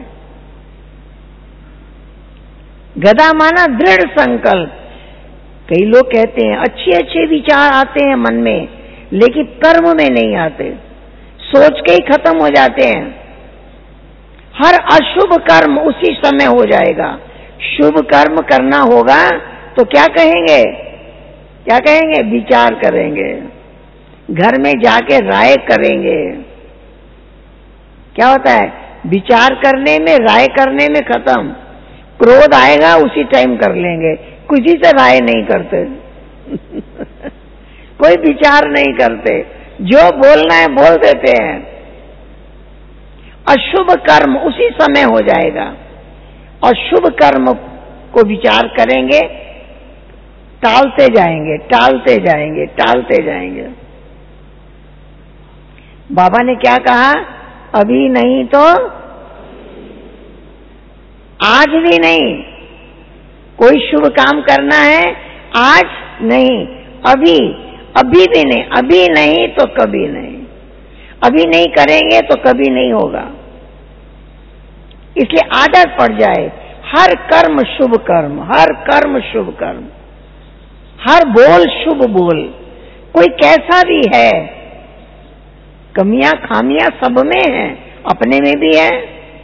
Speaker 3: गदा माना दृढ़ संकल्प। कई लोग कहते हैं अच्छे अच्छे विचार आते हैं मन में, लेकिन कर्म में नहीं आते, सोच के ही खत्म हो जाते हैं। हर अशुभ कर्म उसी समय हो जाएगा। शुभ कर्म करना होगा तो क्या कहेंगे, क्या कहेंगे? विचार करेंगे, घर में जाके राय करेंगे। क्या होता है? विचार करने में, राय करने में खत्म। क्रोध आएगा उसी टाइम कर लेंगे, किसी से राय नहीं करते कोई विचार नहीं करते, जो बोलना है बोल देते हैं। अशुभ कर्म उसी समय हो जाएगा और शुभ कर्म को विचार करेंगे, टालते जाएंगे, टालते जाएंगे, टालते जाएंगे। बाबा ने क्या कहा? अभी नहीं तो आज भी नहीं। कोई शुभ काम करना है, आज नहीं, अभी, अभी भी नहीं, अभी नहीं तो कभी नहीं। अभी नहीं करेंगे तो कभी नहीं होगा। इसलिए आदत पड़ जाए, हर कर्म शुभ कर्म, हर कर्म शुभ कर्म, हर बोल शुभ बोल। कोई कैसा भी है, कमियां खामियां सब में हैं, अपने में भी है।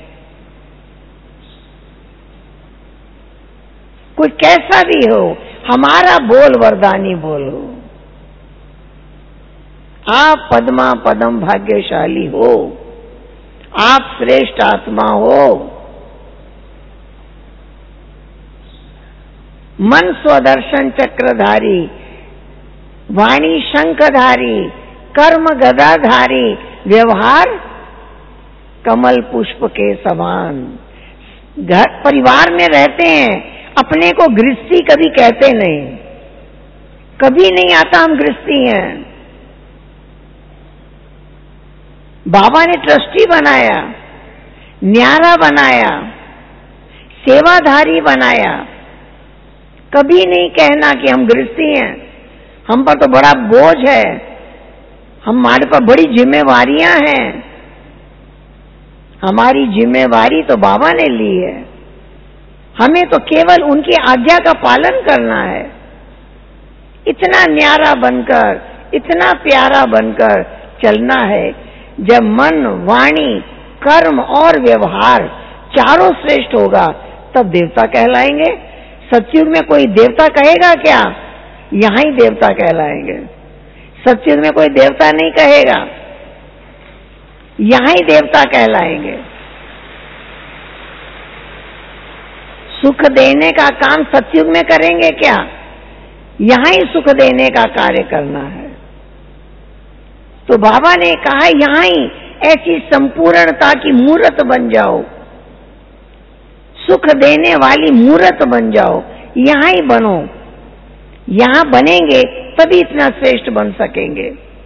Speaker 3: कोई कैसा भी हो, हमारा बोल वरदानी बोल हो। आप पद्मा पदम भाग्यशाली हो, आप श्रेष्ठ आत्मा हो। मन स्वदर्शन चक्रधारी, वाणी शंखधारी, कर्म गदाधारी, व्यवहार कमल पुष्प के समान। घर परिवार में रहते हैं, अपने को गृहस्थी कभी कहते नहीं, कभी नहीं आता हम गृहस्थी हैं। बाबा ने ट्रस्टी बनाया, न्यारा बनाया, सेवाधारी बनाया। कभी नहीं कहना कि हम गृहस्थी हैं, हम पर तो बड़ा बोझ है, हमारे पर बड़ी जिम्मेवारियां हैं। हमारी जिम्मेवारी तो बाबा ने ली है, हमें तो केवल उनकी आज्ञा का पालन करना है। इतना न्यारा बनकर, इतना प्यारा बनकर चलना है। जब मन, वाणी, कर्म और व्यवहार चारों श्रेष्ठ होगा तब देवता कहलाएंगे। सतयुग में कोई देवता कहेगा क्या? यहां ही देवता कहलाएंगे। सतयुग में कोई देवता नहीं कहेगा, यहां ही देवता कहलाएंगे। सुख देने का काम सतयुग में करेंगे क्या? यहां ही सुख देने का कार्य करना है। तो बाबा ने कहा यहां ही ऐसी संपूर्णता की मूर्त बन जाओ, सुख देने वाली मूर्त बन जाओ, यहां ही बनो। यहां बनेंगे तभी इतना श्रेष्ठ बन सकेंगे।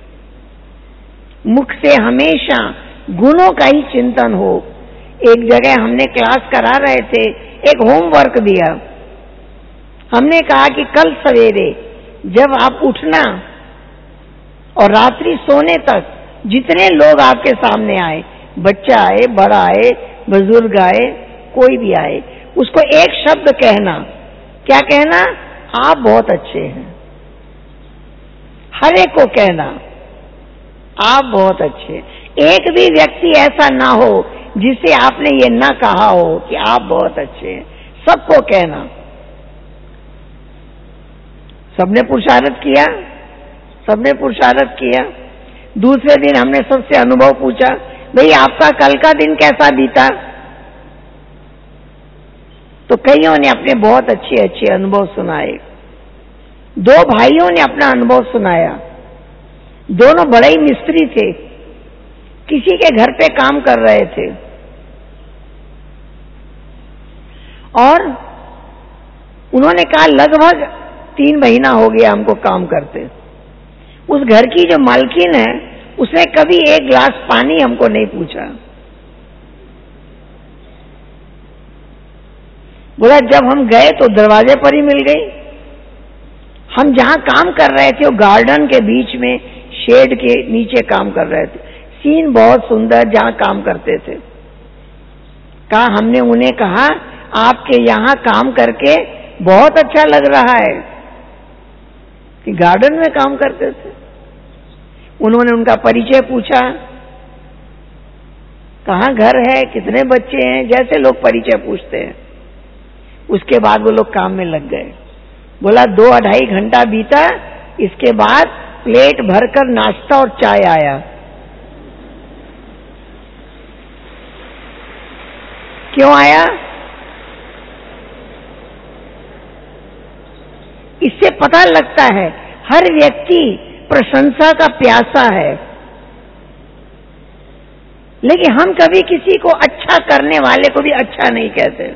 Speaker 3: मुख से हमेशा गुणों का ही चिंतन हो। एक जगह हमने क्लास करा रहे थे, एक होमवर्क दिया। हमने कहा कि कल सवेरे जब आप उठना और रात्रि सोने तक जितने लोग आपके सामने आए, बच्चा आए, बड़ा आए, बुजुर्ग आए, कोई भी आए, उसको एक शब्द कहना। क्या कहना? आप बहुत अच्छे हैं। हर एक को कहना आप बहुत अच्छे। एक भी व्यक्ति ऐसा ना हो जिसे आपने ये ना कहा हो कि आप बहुत अच्छे हैं। सबको कहना। सबने पुरुषार्थ किया, सबने पुरुषार्थ किया। दूसरे दिन हमने सबसे अनुभव पूछा, भाई आपका कल का दिन कैसा बीता? तो कईयों ने अपने बहुत अच्छे अच्छे अनुभव सुनाए। दो भाइयों ने अपना अनुभव सुनाया। दोनों बड़े ही मिस्त्री थे, किसी के घर पे काम कर रहे थे। और उन्होंने कहा लगभग 3 महीना हो गया हमको काम करते। उस घर की जो मालकिन है उसने कभी एक गिलास पानी हमको नहीं पूछा। बोला जब हम गए तो दरवाजे पर ही मिल गई। हम जहां काम कर रहे थे वो गार्डन के बीच में शेड के नीचे काम कर रहे थे। सीन बहुत सुंदर जहां काम करते थे। कहा हमने उन्हें कहा आपके यहाँ काम करके बहुत अच्छा लग रहा है कि गार्डन में काम करते थे। उन्होंने उनका परिचय पूछा, कहाँ घर है, कितने बच्चे हैं, जैसे लोग परिचय पूछते हैं। उसके बाद वो लोग काम में लग गए। बोला 2-2.5 घंटा बीता, इसके बाद प्लेट भरकर नाश्ता और चाय आया। क्यों आया? इससे पता लगता है हर व्यक्ति प्रशंसा का प्यासा है, लेकिन हम कभी किसी को अच्छा करने वाले को भी अच्छा नहीं कहते।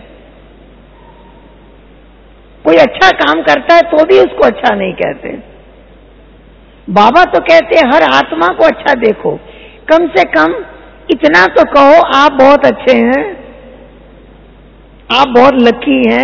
Speaker 3: कोई अच्छा काम करता है तो भी उसको अच्छा नहीं कहते। बाबा तो कहते हैं हर आत्मा को अच्छा देखो, कम से कम इतना तो कहो आप बहुत अच्छे हैं, आप बहुत लकी हैं।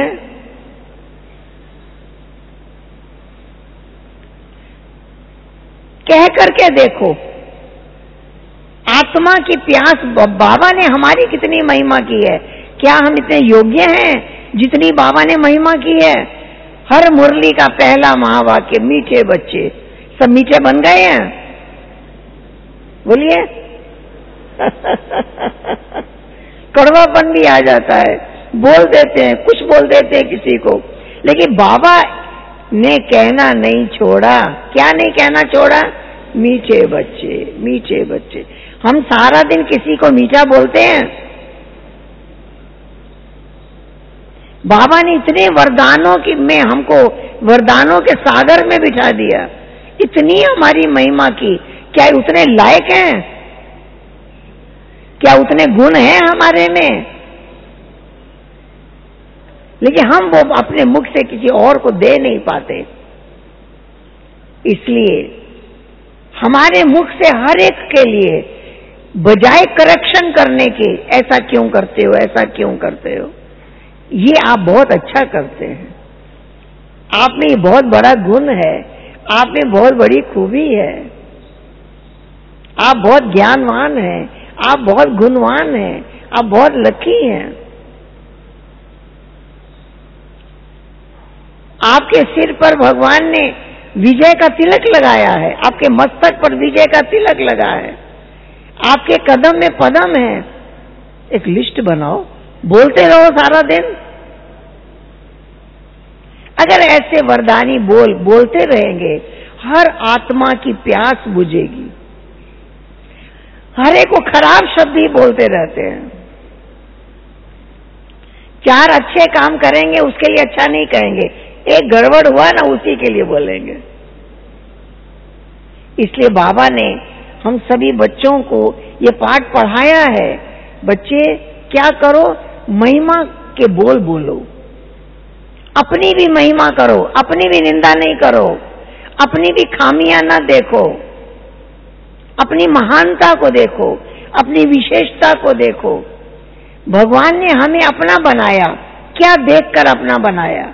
Speaker 3: कह करके देखो। आत्मा की प्यास बाबा ने हमारी कितनी महिमा की है। क्या हम इतने योग्य हैं जितनी बाबा ने महिमा की है? हर मुरली का पहला महावाक्य मीठे बच्चे, सब मीठे बन गए हैं। बोलिए कड़वापन भी आ जाता है, बोल देते हैं, कुछ बोल देते हैं किसी को, लेकिन बाबा ने कहना नहीं छोड़ा। क्या नहीं कहना छोड़ा? मीठे बच्चे, मीठे बच्चे। हम सारा दिन किसी को मीठा बोलते हैं। बाबा ने इतने वरदानों की में हमको वरदानों के सागर में बिठा दिया, इतनी हमारी महिमा की। क्या उतने लायक हैं? क्या उतने गुण हैं हमारे में? लेकिन हम वो अपने मुख से किसी और को दे नहीं पाते। इसलिए हमारे मुख से हर एक के लिए बजाय करेक्शन करने के ऐसा क्यों करते हो, ऐसा क्यों करते हो, ये आप बहुत अच्छा करते हैं, आप में बहुत बड़ा गुण है, आप में बहुत बड़ी खूबी है, आप बहुत ज्ञानवान हैं, आप बहुत गुणवान हैं, आप बहुत लकी हैं। आपके सिर पर भगवान ने विजय का तिलक लगाया है, आपके मस्तक पर विजय का तिलक लगा है, आपके कदम में पदम है। एक लिस्ट बनाओ, बोलते रहो सारा दिन। अगर ऐसे वरदानी बोलते रहेंगे, हर आत्मा की प्यास बुझेगी। हर एक को खराब शब्द ही बोलते रहते हैं। 4 अच्छे काम करेंगे उसके लिए अच्छा नहीं कहेंगे, एक गड़बड़ हुआ ना उसी के लिए बोलेंगे। इसलिए बाबा ने हम सभी बच्चों को ये पाठ पढ़ाया है, बच्चे क्या करो, महिमा के बोल बोलो, अपनी भी महिमा करो, अपनी भी निंदा नहीं करो, अपनी भी खामियां ना देखो, अपनी महानता को देखो, अपनी विशेषता को देखो। भगवान ने हमें अपना बनाया, क्या देखकर अपना बनाया?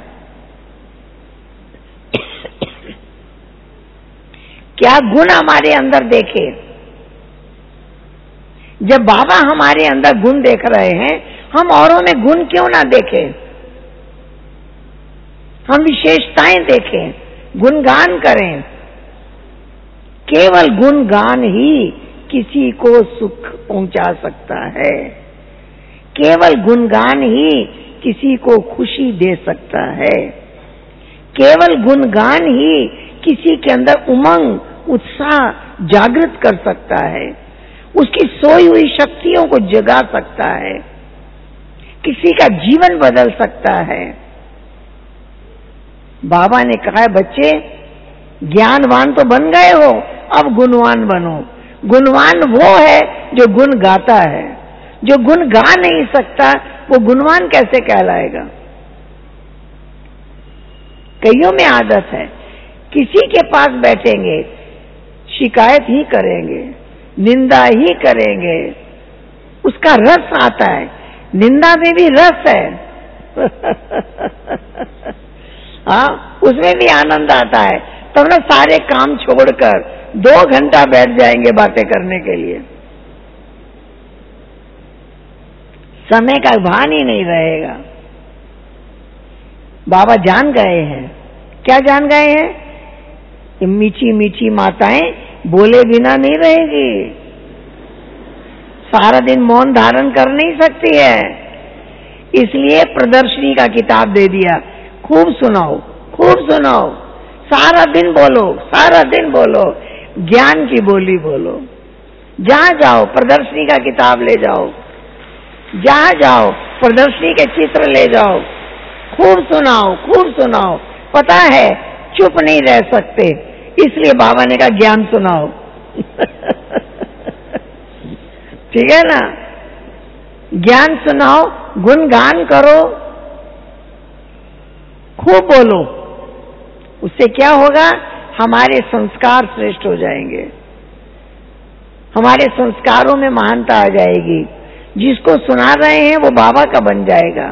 Speaker 3: क्या गुण हमारे अंदर देखे? जब बाबा हमारे अंदर गुण देख रहे हैं, हम औरों में गुण क्यों ना देखें? हम विशेषताएं देखें, गुणगान करें। केवल गुणगान ही किसी को सुख पहुंचा सकता है, केवल गुणगान ही किसी को खुशी दे सकता है, केवल गुणगान ही किसी के अंदर उमंग उत्साह जागृत कर सकता है, उसकी सोई हुई शक्तियों को जगा सकता है, किसी का जीवन बदल सकता है। बाबा ने कहा है बच्चे ज्ञानवान तो बन गए हो, अब गुणवान बनो। गुणवान वो है जो गुण गाता है, जो गुण गा नहीं सकता वो गुणवान कैसे कहलाएगा? कईयों में आदत है, किसी के पास बैठेंगे शिकायत ही करेंगे, निंदा ही करेंगे। उसका रस आता है, निंदा में भी रस है। हाँ, उसमें भी आनंद आता है। तब ना सारे काम छोड़कर 2 घंटा बैठ जाएंगे बातें करने के लिए, समय का भान ही नहीं रहेगा। बाबा जान गए हैं, क्या जान गए हैं? कि मीठी मीठी माताएं बोले बिना नहीं रहेगी, सारा दिन मौन धारण कर नहीं सकती है, इसलिए प्रदर्शनी का किताब दे दिया। खूब सुनाओ, खूब सुनाओ, सारा दिन बोलो, सारा दिन बोलो, ज्ञान की बोली बोलो। जहां जाओ प्रदर्शनी का किताब ले जाओ, जहां जाओ प्रदर्शनी के चित्र ले जाओ, खूब सुनाओ, खूब सुनाओ। पता है चुप नहीं रह सकते, इसलिए बाबा ने कहा ज्ञान सुनाओ। ठीक है ना, ज्ञान सुनाओ, गुणगान करो, खूब बोलो। उससे क्या होगा? हमारे संस्कार श्रेष्ठ हो जाएंगे, हमारे संस्कारों में महानता आ जाएगी। जिसको सुना रहे हैं वो बाबा का बन जाएगा,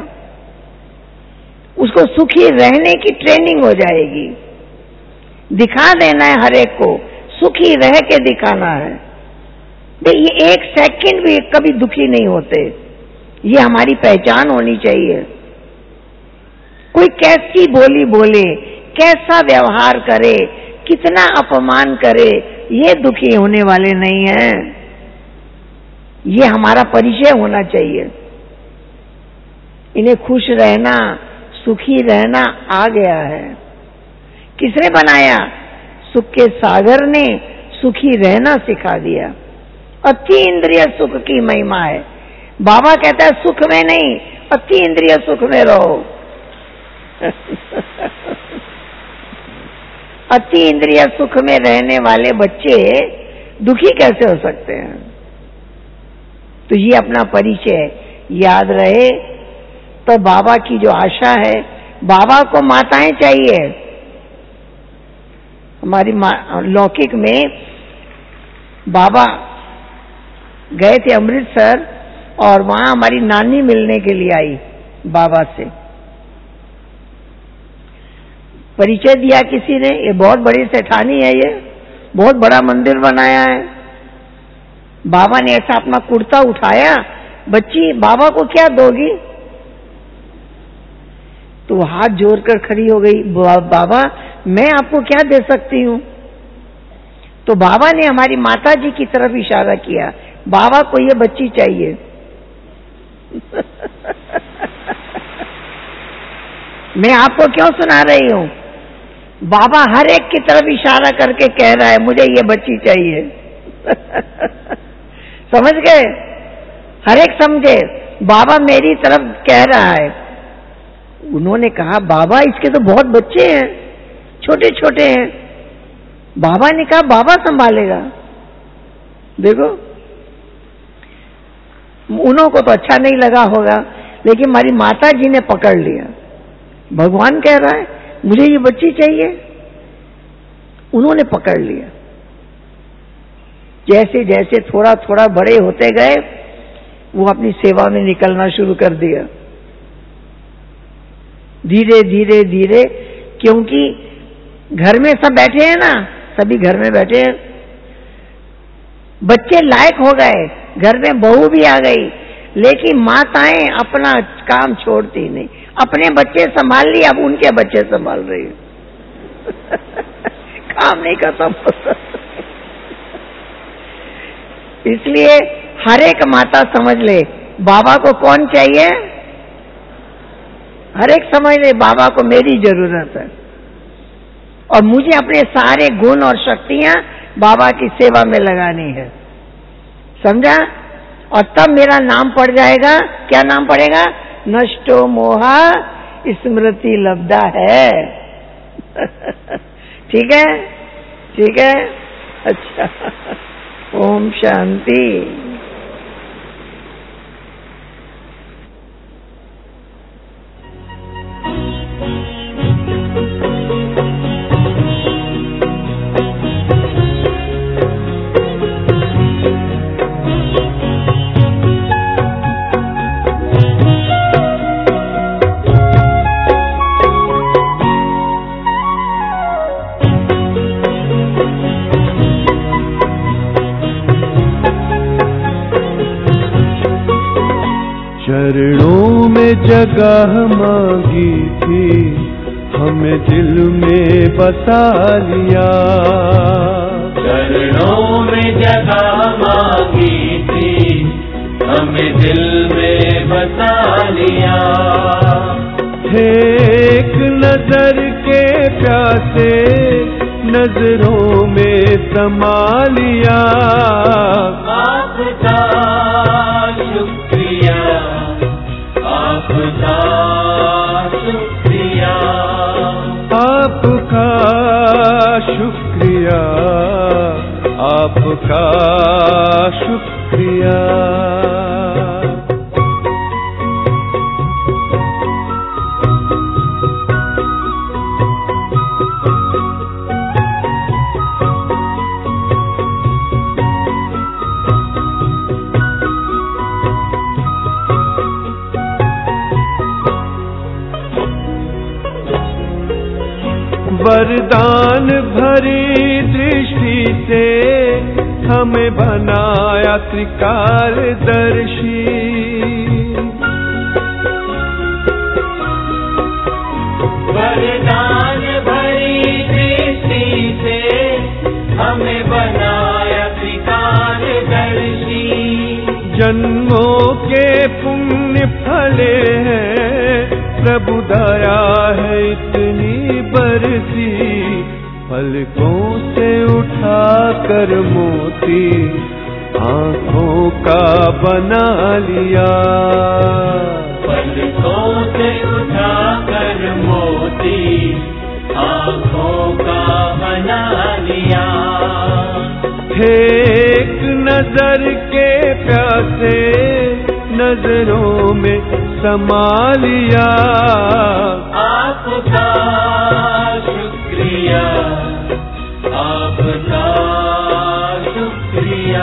Speaker 3: उसको सुखी रहने की ट्रेनिंग हो जाएगी। दिखा देना है हर एक को, सुखी रह के दिखाना है। ये 1 सेकंड भी कभी दुखी नहीं होते, ये हमारी पहचान होनी चाहिए। कोई कैसी बोली बोले, कैसा व्यवहार करे, कितना अपमान करे, ये दुखी होने वाले नहीं हैं। ये हमारा परिचय होना चाहिए। इन्हें खुश रहना, सुखी रहना आ गया है। किसने बनाया? सुख के सागर ने सुखी रहना सिखा दिया। अति इंद्रिय सुख की महिमा है। बाबा कहता है सुख में नहीं, अति इंद्रिय सुख में रहो। अति इंद्रिय सुख में रहने वाले बच्चे दुखी कैसे हो सकते हैं? तो ये अपना परिचय याद रहे। तो बाबा की जो आशा है, बाबा को माताएं चाहिए। हमारी लौकिक में बाबा गए थे अमृतसर, और वहां हमारी नानी मिलने के लिए आई बाबा से। परिचय दिया किसी ने, ये बहुत बड़ी सेठानी है, ये बहुत बड़ा मंदिर बनाया है। बाबा ने ऐसा अपना कुर्ता उठाया, बच्ची बाबा को क्या दोगी? तो वो हाथ जोड़कर खड़ी हो गई, बाबा मैं आपको क्या दे सकती हूँ? तो बाबा ने हमारी माता जी की तरफ इशारा किया, बाबा को ये बच्ची चाहिए। मैं आपको क्यों सुना रही हूँ? बाबा हर एक की तरफ इशारा करके कह रहा है मुझे ये बच्ची चाहिए। समझ गए? हर एक समझे, बाबा मेरी तरफ कह रहा है। उन्होंने कहा बाबा इसके तो बहुत बच्चे हैं, छोटे छोटे हैं। बाबा ने कहा बाबा संभालेगा। देखो, उन्हों को तो अच्छा नहीं लगा होगा, लेकिन हमारी माता जी ने पकड़ लिया। भगवान कह रहा है मुझे ये बच्ची चाहिए, उन्होंने पकड़ लिया। जैसे जैसे थोड़ा थोड़ा बड़े होते गए, वो अपनी सेवा में निकलना शुरू कर दिया, धीरे धीरे धीरे। क्योंकि घर में सब बैठे हैं ना, सभी घर में बैठे हैं, बच्चे लायक हो गए, घर में बहू भी आ गई, लेकिन माताएं अपना काम छोड़ती नहीं। अपने बच्चे संभाल लिए, अब उनके बच्चे संभाल रही है। काम नहीं खत्म होता। इसलिए हर एक माता समझ ले बाबा को कौन चाहिए। हर एक समझ ले बाबा को मेरी जरूरत है, और मुझे अपने सारे गुण और शक्तियां बाबा की सेवा में लगानी है। समझा? और तब मेरा नाम पड़ जाएगा। क्या नाम पड़ेगा? नष्टो मोहा स्मृति लब्धा है। ठीक है, ठीक है, अच्छा। ओम शांति।
Speaker 4: चरणों में जगह मांगी थी, हमें दिल में बसा लिया।
Speaker 2: चरणों में जगह मांगी थी, हमें दिल में बसा लिया।
Speaker 4: एक नजर के प्यासे नजरों में समा लिया।
Speaker 2: आपका शुक्रिया, आपका शुक्रिया,
Speaker 4: आपका शुक्रिया, आपका शुक्रिया। वरदान भरी दृष्टि से हमें बनाया त्रिकालदर्शी।
Speaker 2: वरदान भरी दृष्टि से हमें बनाया त्रिकालदर्शी।
Speaker 4: जन्मों के पुण्य फले हैं, प्रभु दया है इतनी बरसी। पलकों से उठा कर मोती आँखों का बना लिया।
Speaker 2: पलकों से उठा कर मोती आँखों का बना लिया।
Speaker 4: एक नजर के प्यासे नजरों में समा लिया।
Speaker 2: आपका शुक्रिया, आपका शुक्रिया,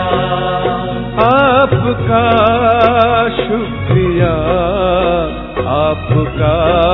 Speaker 4: आपका शुक्रिया, आपका